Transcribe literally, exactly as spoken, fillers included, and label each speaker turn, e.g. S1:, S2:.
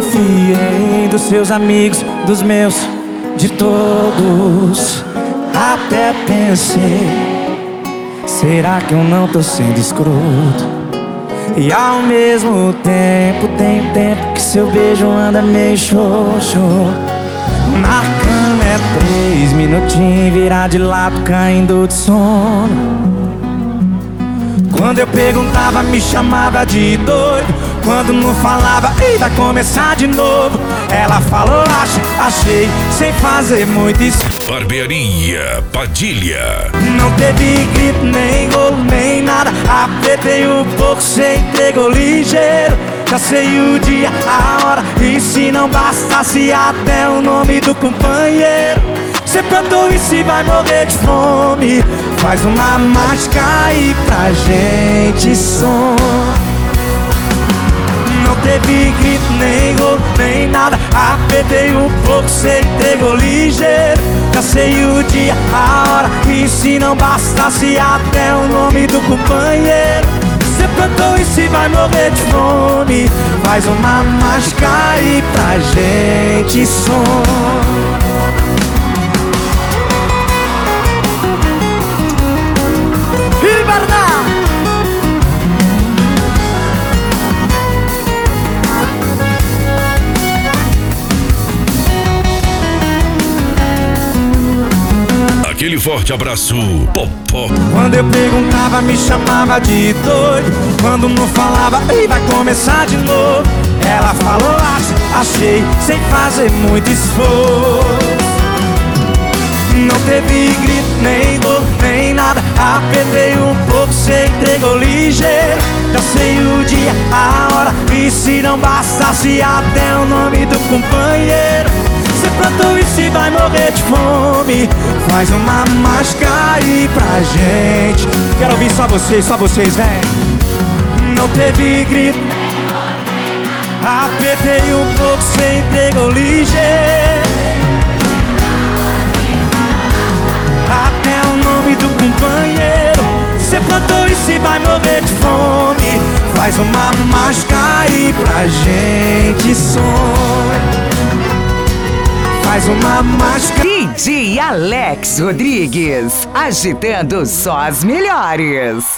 S1: Desconfiei dos seus amigos, dos meus, de todos. Até pensei, será que eu não tô sendo escroto? E ao mesmo tempo, tem tempo que seu beijo anda meio xoxo. Na cama é três minutinhos, virar de lado, caindo de sono. Quando eu perguntava, me chamava de doido. Quando não falava, ei, vai começar de novo. Ela falou, acho, achei, sem fazer muito isso.
S2: Barbearia Padilha.
S1: Não teve grito, nem rolo, nem nada. Apertei um pouco, cê entregou ligeiro. Já sei o dia, a hora, e se não bastasse até o nome do companheiro. Cê plantou e se vai morrer de fome. Faz uma mágica aí pra gente som. Não teve grito, nem rolo, nem nada. Apertei um pouco, cê entregou ligeiro. Já sei o dia, a hora, e se não bastasse até o nome do companheiro. Cê plantou e se vai morrer de fome. Faz uma mágica aí pra gente som.
S2: Aquele forte abraço, Popó.
S1: Quando eu perguntava, me chamava de doido. Quando não falava, ei, vai começar de novo. Ela falou, acho, achei, sem fazer muito esforço. Não teve grito, nem dor, nem nada. Apertei um pouco, cê entregou ligeiro. Já sei o dia, a hora, e se não bastasse até o nome do companheiro. Cê plantou e se vai morrer de fome. Faz uma mágica aí pra gente. Quero ouvir só vocês, só vocês, vem. Não teve grito, apertei um pouco, cê entregou ligeiro. Até o nome do companheiro. Cê plantou e se vai morrer de fome. Faz uma mágica aí pra gente sonhar. Faz uma mágica.
S3: D J Alex Rodrigues, agitando só as melhores.